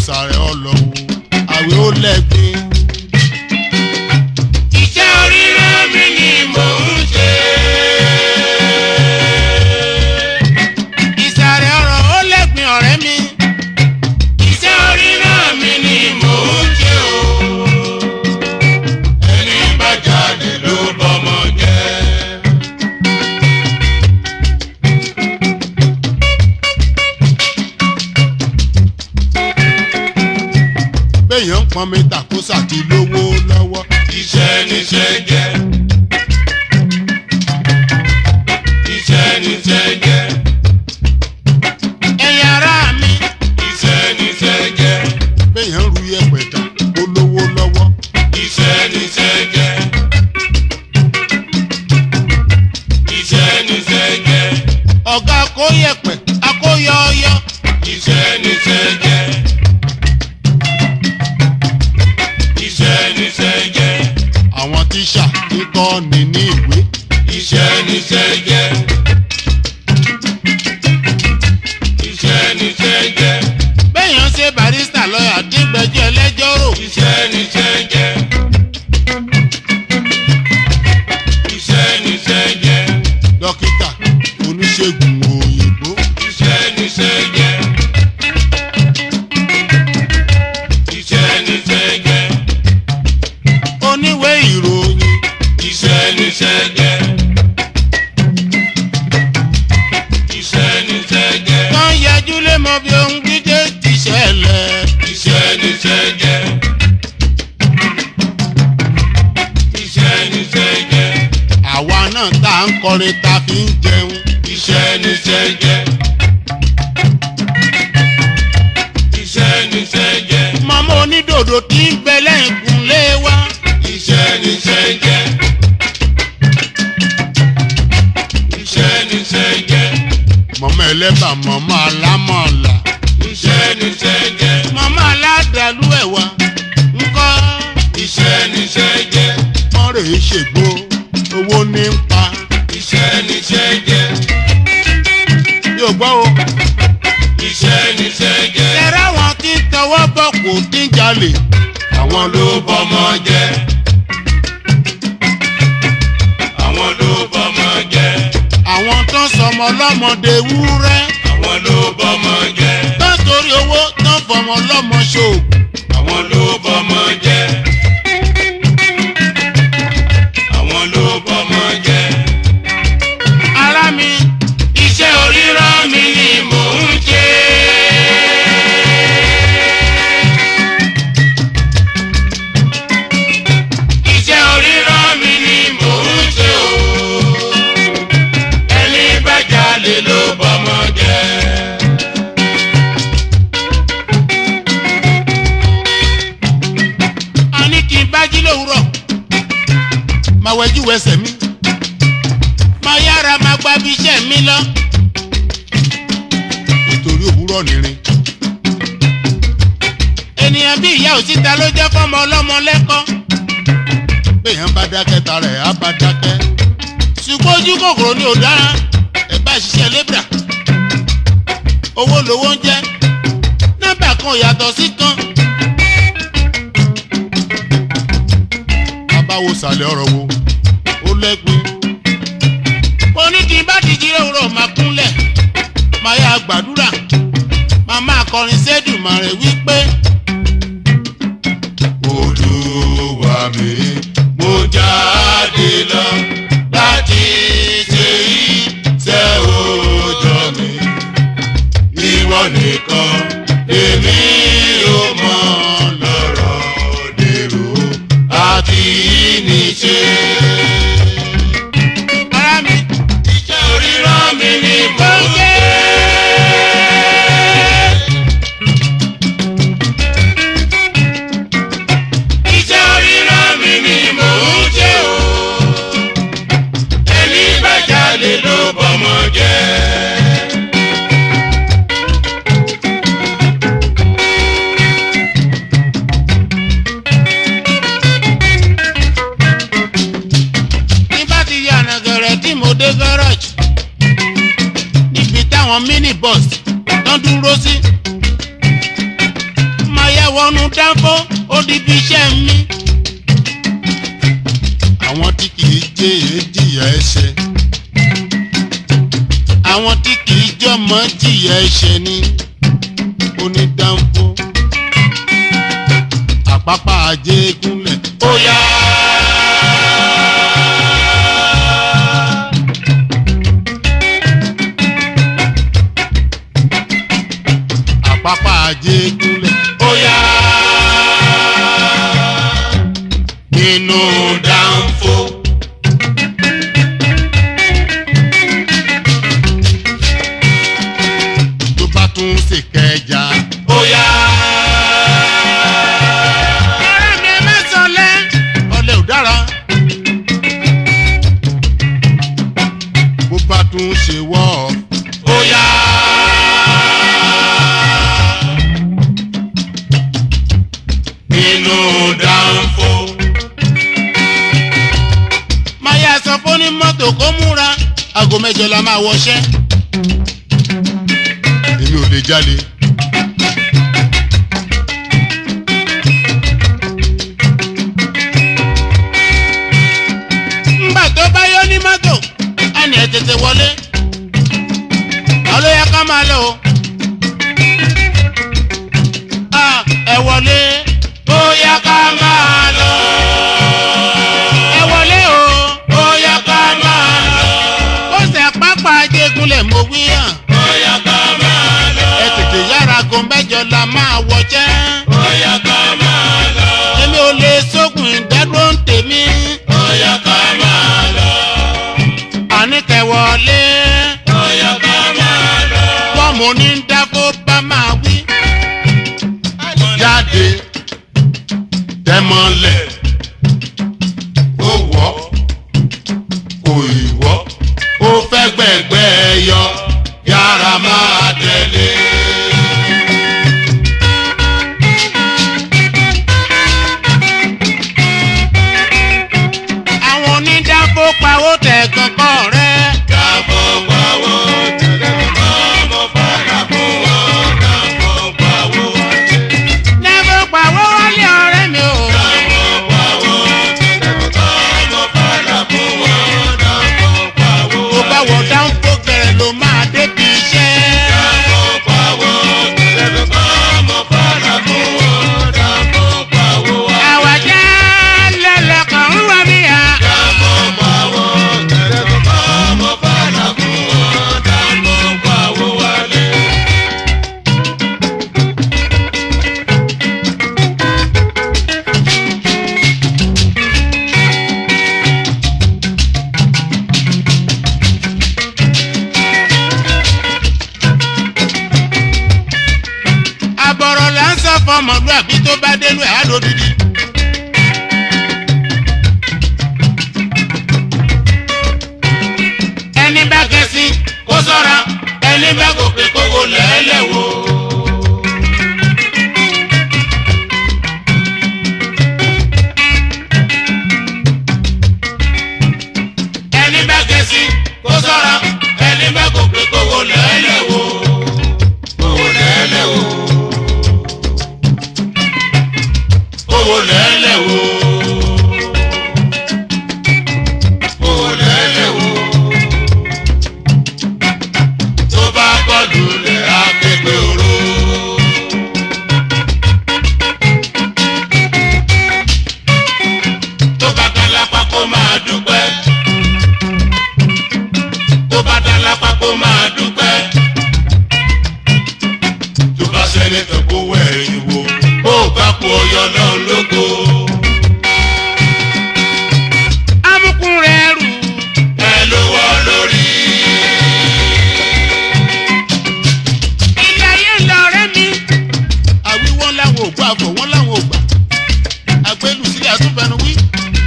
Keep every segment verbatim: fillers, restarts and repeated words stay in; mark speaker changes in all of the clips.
Speaker 1: sàrẹ̀ ọlọ́wọ́ àwẹ̀ ó lẹ́gbẹ̀ẹ́.
Speaker 2: Iṣẹ́ oríran mi ni mò ń ṣe.
Speaker 1: Ìsàrẹ̀ ọ̀rọ̀ ó lẹ́gbẹ̀ẹ́ ọ̀rẹ́ mi.
Speaker 2: Iṣẹ́ oríran mi ni mò ń ṣe o. Ẹni bá jáde ló bọ́mọ jẹ́.
Speaker 1: Béèyàn ń pọn mi tàkósà ti lówó lọ́wọ́.
Speaker 2: Iṣẹ́ níṣẹ́ jẹ́. Iṣẹ́ níṣẹ́ jẹ́.
Speaker 1: Ẹ̀yin ará mi.
Speaker 2: Iṣẹ́ níṣẹ́ jẹ́.
Speaker 1: Béèyàn ń ru yẹ̀pẹ̀ tà ó lówó lọ́wọ́.
Speaker 2: Iṣẹ́ níṣẹ́ jẹ́. Iṣẹ́ níṣẹ́ jẹ́.
Speaker 1: Ọ̀gá akóyẹ̀pẹ̀ akóyọ̀ọ́yọ́.
Speaker 2: Iṣẹ́ níṣẹ́ jẹ́. Iṣẹ́ níṣẹ́ jẹ́.
Speaker 1: Àwọn tíṣà ń kọ́ ni ní ìwé.
Speaker 2: Iṣẹ́ níṣẹ́ jẹ́. Iṣẹ́ níṣẹ́ jẹ́.
Speaker 1: Béèyàn ṣe barista lọ́yà dígbẹ́jọ́ ẹlẹ́jọ́ rò.
Speaker 2: Iṣẹ́ níṣẹ́ jẹ́. Iṣẹ́ níṣẹ́ jẹ́.
Speaker 1: Dókítà oníṣègùn òyìnbó.
Speaker 2: Iṣẹ́ níṣẹ́ jẹ́. Iṣẹ́ níṣẹ́ jẹ́.
Speaker 1: Oníwèé ìròyìn.
Speaker 2: Iṣẹ́ níṣẹ́ jẹ́. Iṣẹ́ níṣẹ́ jẹ́.
Speaker 1: Wọ́n yẹjú lé mọ bí ohun dídé ti ṣẹlẹ̀.
Speaker 2: Iṣẹ́ níṣẹ́ jẹ́. Iṣẹ́ níṣẹ́ jẹ́.
Speaker 1: Àwa náà tá à ń kọrin ta fi ń jẹun.
Speaker 2: Iṣẹ́ níṣẹ́ jẹ́. Iṣẹ́ níṣẹ́ jẹ́.
Speaker 1: Màmá onídòdò tí ń bẹ lẹ́yìnkùnlé wa.
Speaker 2: Iṣẹ́ níṣẹ́ jẹ́. Iṣẹ́ níṣẹ́ jẹ́.
Speaker 1: Màmá ẹlẹ́bà màmá alámọ̀ọ̀là.
Speaker 2: Iṣẹ́ níṣẹ́ jẹ́.
Speaker 1: Màmá aládàlú ẹ̀wà ńkọ́.
Speaker 2: Iṣẹ́ níṣẹ́ jẹ́.
Speaker 1: Wọ́n rèé ṣègbó owó ní ń pa.
Speaker 2: Iṣẹ́ níṣẹ́ jẹ́.
Speaker 1: Yóò gbọ́ o.
Speaker 2: Iṣẹ́ níṣẹ́ jẹ́.
Speaker 1: Ẹ̀rọ àwọn tí ń tọwọ́ bọ̀ kò tí ń jalè.
Speaker 2: Àwọn ló bọ́mọ jẹ́. Àwọn ló bọ́mọ jẹ́.
Speaker 1: Àwọn tó ń sọmọ lọ́mọdé wúrẹ́.
Speaker 2: Àwọn ló bọ́mọ jẹ́.
Speaker 1: Tó ń torí owó tó ń fọmọ lọ́mọ ṣòògùn.
Speaker 2: Àwọn ló bọ́mọ jẹ́. Àwọn ló bọ́mọ jẹ́.
Speaker 1: Ará mi.
Speaker 2: Iṣẹ́ oríran mi ni mò ń ṣe. Iṣẹ́ oríran mi ni mò ń ṣe o. Ẹni bá jalè ló bọ́mọ jẹ́.
Speaker 1: A ní kí n bá jí lówùúrọ̀. Máa wẹjú wẹsẹ̀ mi. Máa yára máa gba bí iṣẹ́ mi lọ. Nítorí òwúrọ̀ nìrin. Ènìyàn bí ìyá òsíta ló jẹ́ fọ́mọ ọlọ́mọ lẹ́kọ́. Béèyàn bá dákẹ́ ta rẹ̀ á bá dákẹ́. Ṣùgbọ́n ojú kòkòrò ni ò dára. Ẹ bá ṣiṣẹ́ lébra. Owó lowó ń jẹ́. Nọ́mbà kan ò yàtọ̀ sí kan. Báwo sàlẹ̀ ọ̀rọ̀ wo? Ó lẹ́gbin. Mo ní kí n bá ti jí lówùúrọ̀ máa kúnlẹ̀. Máa yá gbàdúrà. Màá máa kọrin sẹ́dùmarè wípé.
Speaker 2: Olúwa mi, mo jáde lọ láti ṣe iṣẹ́ òòjọ́ mi. Ìwọ nìkan èmi ò mọ̀ lọ́rọ̀ dèrò àti níṣe.
Speaker 1: Ará mi.
Speaker 2: Iṣẹ́ oríran mi ni mò ń ṣe. Iṣẹ́ oríran mi ni mò ń ṣe o. Ẹni bá jalè ló bọ́mọ jẹ́.
Speaker 1: Níbi táwọn minibus tán dúró sí. Má wọnú dánfó ó di bí iṣẹ́ mi. àwọn tí kì í jẹ́ èé jìyà ẹ̀ṣẹ̀ àwọn tí kì í jọmọ jìyà ẹ̀ṣẹ̀ ni onídánfó àpápá Ajégúnlẹ̀ ó yá. àpápá Ajégúnlẹ̀ ó yá. nínú dánfó. tó bá tún ṣe kẹjà ó yá. ọ̀rẹ́ mi mẹ́sàn-án ọ̀lẹ ò dára. bó bá tún ṣe wọ́ ó yá. nínú dánfó. máyà sọ fún ní mọ́tò kó múra aago mẹ́jọ la máa wọṣẹ́. èmi ò lè jalè. ńgbà tó bá yọ ní mọ́tò á ní ẹ tètè wọlé. àwọn ló yẹ ká máa lọ o. ẹ wọlé. ó yá ká máa lọ. ẹ wọlé o. ó yá ká máa lọ. ó ṣe pápá Ajégúnlẹ̀ mo wí hàn. ó yá ká máa lọ. ẹ tètè yára aago mẹ́jọ la máa wọjẹ́. ó yá ká máa lọ. èmi ò lè sógun ìdádúró ń tèmi. ó yá ká máa lọ. àní kẹ́ wọlé. ó yá ká máa lọ. wọ́n mú ní dákó bá máa wí. jáde tẹ́mọ́lẹ̀ ó wọ́ kò ìwọ́ ó fẹ́ gbẹ̀gbẹ́ yọ yára máa tẹ̀lé. àwọn onídàáfó pawó tẹ̀ kankan rẹ̀. dàbọ̀ pawó tẹ̀lé kankan mo fara fún wọn. dàbọ̀ pawó dàbọ̀ pawó wálé ọ̀rẹ́ mi o. dàbọ̀ pawó tẹ̀lé kankan mo fara fún wọn. dàbọ̀ pawó tó bá wọ dánfó gẹ̀rẹ̀ ló máa débi iṣẹ́. dàbọ̀ pawó tẹ̀lé kankan mo fara fún wọn. dàbọ̀ pawó wálé. àwàjá lẹ́lẹ́kàn ń wá mi yá. dàbọ̀ pawó tẹ̀lé kankan mo fara fún wọn. dàbọ̀ pawó wálé. àbọ̀rọ̀ là ń sọ fọmọlúàbí tó bá dénú ẹ̀ á lódìdí. ẹni bá kẹ́sí kó sọ́ra ẹni bá gòkè kówó lẹ́lẹ̀ wò. ẹni bá kẹ́sí kó sọ́ra ẹni bá gòkè kówó lẹ́lẹ̀ wò. kówó lẹ́lẹ̀ wò. kówó lẹ́lẹ̀ wò. kówó lẹ́lẹ̀ wò. tó bá kọlù lẹ̀ á képe oró. tó bá dá lápá kó máa dúpẹ́. tó bá dá lápá kó máa dúpẹ́. tó bá sẹ́ni tó kó wẹ̀ ẹ̀yìn wo bó bá kú ọyọ náà lóko. amúkún rẹ̀ rù ẹ ló wọ́ lórí. ilé ayé lọ̀rẹ́ mi. àwíwọ́n láwọn ò gbà fọ̀ wọ́n láwọn ò gbà. àgbélù sílẹ̀ àtúnfẹ́nu wí.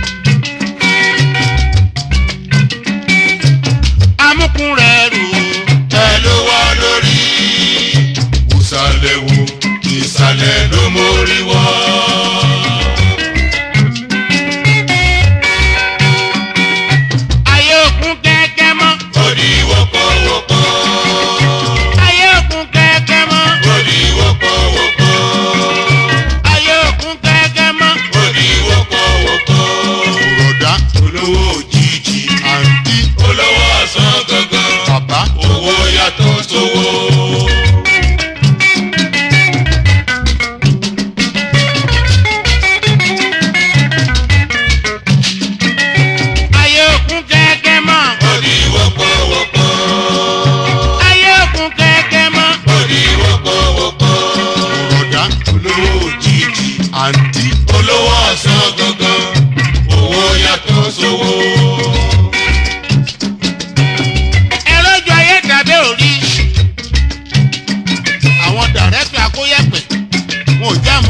Speaker 1: amúkún rẹ̀ rù ẹ ló wọ́ lórí. ìsàlẹ̀ wo ìsàlẹ̀ ló mórí wọ́. ayé òkun kẹ́kẹ́ mọ́. ó di wọ́pọ̀wọ́pọ̀. ayé òkun kẹ́kẹ́ mọ́. ó di wọ́pọ̀wọ́pọ̀.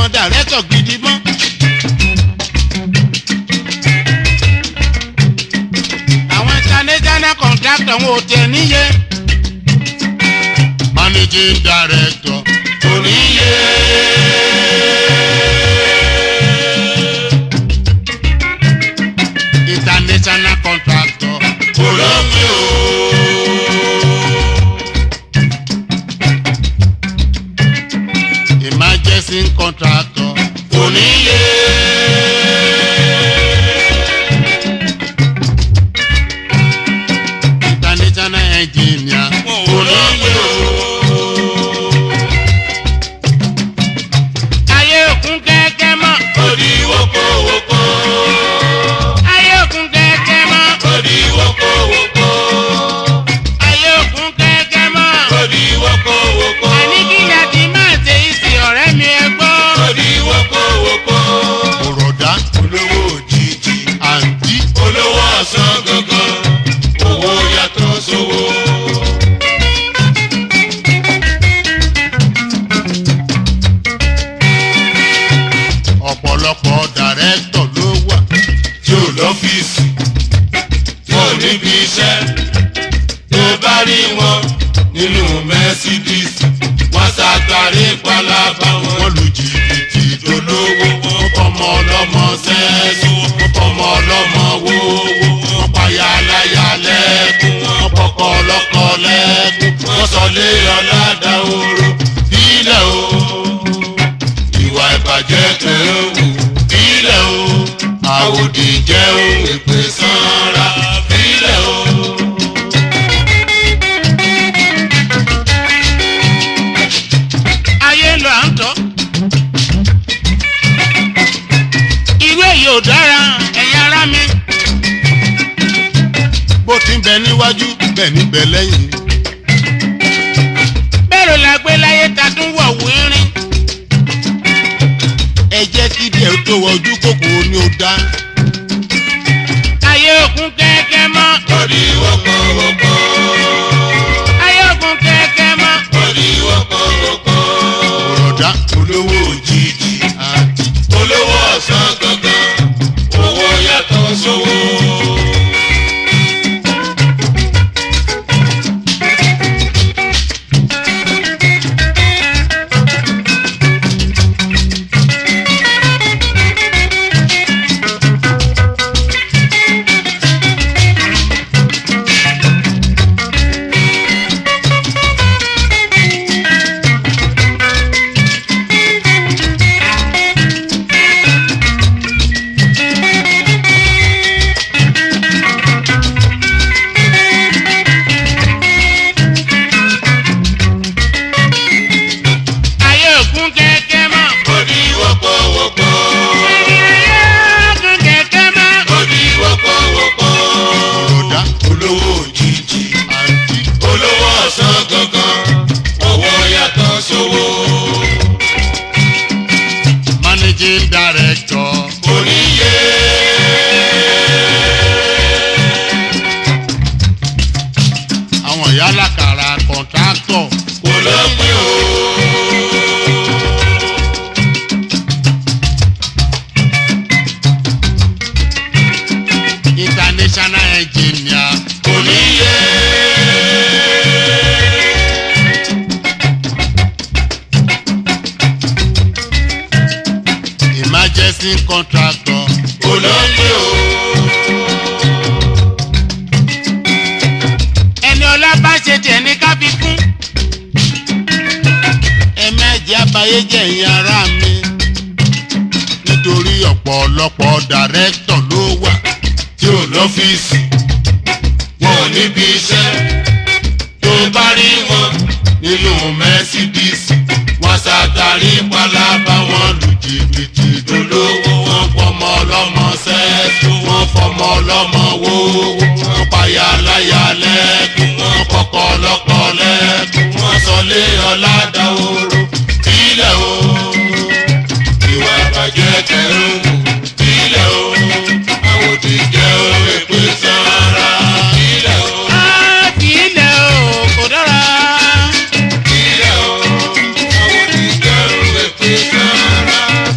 Speaker 1: dàrẹ́tọ̀ gidi mọ́. àwọn international contractor wọn ò tẹ̀ níye. managing director kò níye. international contractor kò lómi o. emergency contractor kò níye. international engineer kò níye o. ayé òkun kẹ́kẹ́ mọ́. odi woko woko. ayé òkun kẹ́kẹ́ mọ́. odi woko woko. ayé òkun kẹ́kẹ́ mọ́. odi woko woko. àní kí ni a ti máa ṣe ìsìn ọ̀rẹ́ mi ẹ gbọ́. odi woko woko. òròdá olówó òjijì. àǹtí olówó ọ̀sán gangan. owó yàtọ̀ sówó. ọ̀pọ̀lọpọ̀ dàrẹ́tọ̀ ló wà tí ò lọ́fíìsì wọn ò níbi iṣẹ́ tó bá rí wọn nínú Mercedes wọn ṣàtàrí palaba wọn lu jìbìtì tó lówó wọn fọmọ ọlọ́mọ sẹ́ẹ̀sì wọn fọmọ ọlọ́mọ wówó wọn payà aláya lẹ́kùn wọn pọkọ ọlọ́kọ lẹ́kùn wọn sọlé ọ̀làdà oró bílẹ̀ o ìwà ìbàjẹ́ tó wù bílẹ̀ o àwòdì jẹ́ ohun èpè sanra bílẹ̀ o. ayé lọ à ń tọ́ irú èyí ò dára ẹ̀yin ará mi bó ti ń bẹ níwájú bẹ́ẹ̀ ní bẹ lẹ́yìn. bẹ́ẹ̀ la gbé láyé ta tún wọ̀ wírín ẹ jẹ́ kí díẹ̀ tó wọ ojú kòkòrò ni ó dá. ayé òkun kẹ́kẹ́ mọ́. odi woko woko. ayé òkun kẹ́kẹ́ mọ́. odi woko woko. òròdá olówó òjijì. àti olówó ọ̀sán gangan. owó yàtọ̀ sówó. Managing director kò níye. àwọn ìyá alákàrà contractor kò lọ́pẹ́ o. international engineer kò níye. emergency contractor kò lọ́pẹ́ o. ẹni ọlá bá ṣe tiẹ̀ ní ká fi kún. ẹ mẹ́jẹ abayé jẹ́ ìyẹn ara mi. nítorí ọ̀pọ̀lọpọ̀ dàrẹ́tọ̀ ló wà tí ò lọ́fíìsì wọn ò níbi iṣẹ́ tó bá rí wọn nínú Mercedes wọn ṣàtàrí palaba wọn lu jìbìtì dolówó wọn fọmọ ọlọ́mọ sẹ́ẹ̀tù wọn fọmọ ọlọ́mọ wówó wọn payà aláya lẹ́kùn wọn kọ́kọ́ ọlọ́kọ lẹ́kùn wọn sọlé ọ̀làdà oró bílẹ̀ o ìwà ìbàjẹ́ kẹrùn bílẹ̀ o àwòdì jẹ́ ohun èpè sanra bílẹ̀ o. bílẹ̀ o kò dára. bílẹ̀ o àwòdì jẹ́ ohun èpè sanra.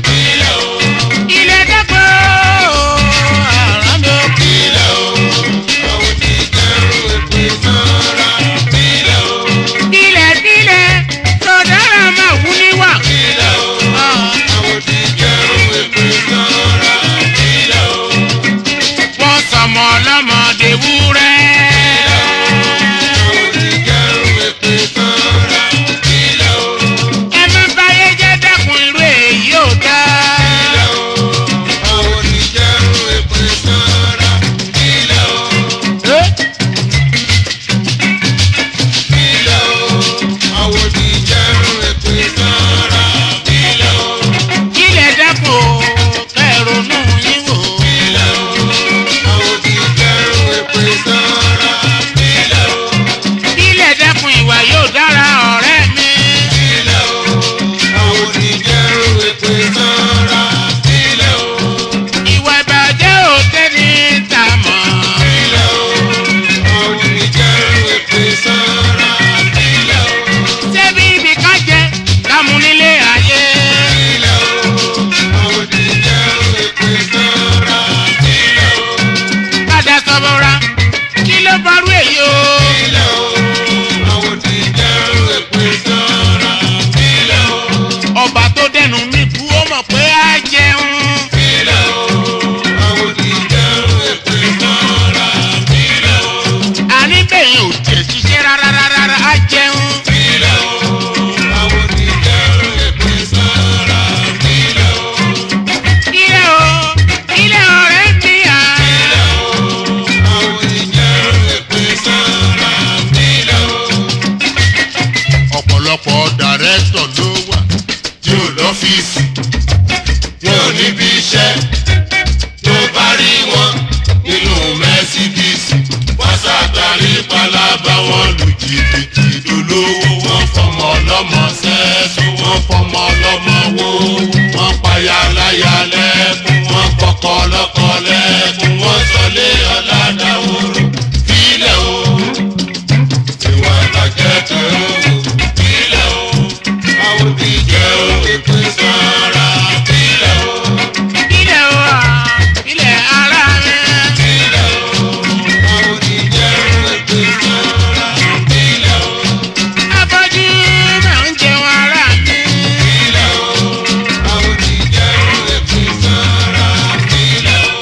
Speaker 2: ọ́fíìsì wọn ò níbi iṣẹ́ tó bá rí wọn nínú mẹ́sídíìsì wọ́n ṣàtàrí pálábá wọn lu jìbìtì dolówó wọn fọmọ ọlọ́mọ sẹ́ẹ̀sì wọn fọmọ ọlọ́mọ wó wọn payá láyà lẹ́kùn wọn kọ́kọ́ lọ́kọ́ lẹ́kùn wọn sọlé ọ̀làdáwòrò kílẹ̀ o ìwà ìbàjẹ́ tó o kílẹ̀ o àwọn òbí jẹ́ o èpè sanra kílẹ̀ o.
Speaker 1: Kílẹ̀ o, kílẹ̀ ara mi.
Speaker 2: Kílẹ̀ o, àwọn òbí jẹ́ o èpè sanra kílẹ̀ o.
Speaker 1: Afọ́jú náà ń jẹun ara mi.
Speaker 2: Kílẹ̀ o, àwọn òbí jẹ́ o èpè sanra kílẹ̀ o.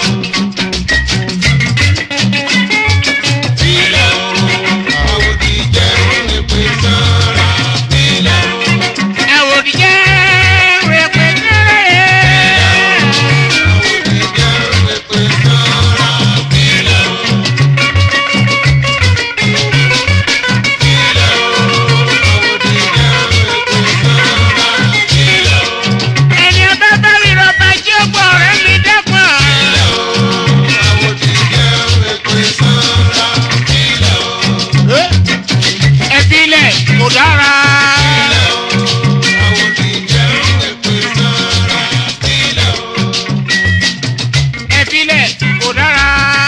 Speaker 2: Kílẹ̀ o, àwọn òbí jẹ́ o èpè sanra kílẹ̀ o.
Speaker 1: Àwòrán jẹ́ rẹpẹ̀ kẹ́rẹ́. Ẹni ọba bá rí rọba tí ó gbọ́ ọ̀rẹ́ mi dẹ́kun. Ẹ̀fílẹ̀ kò dára. Ẹ̀fílẹ̀ kò dára.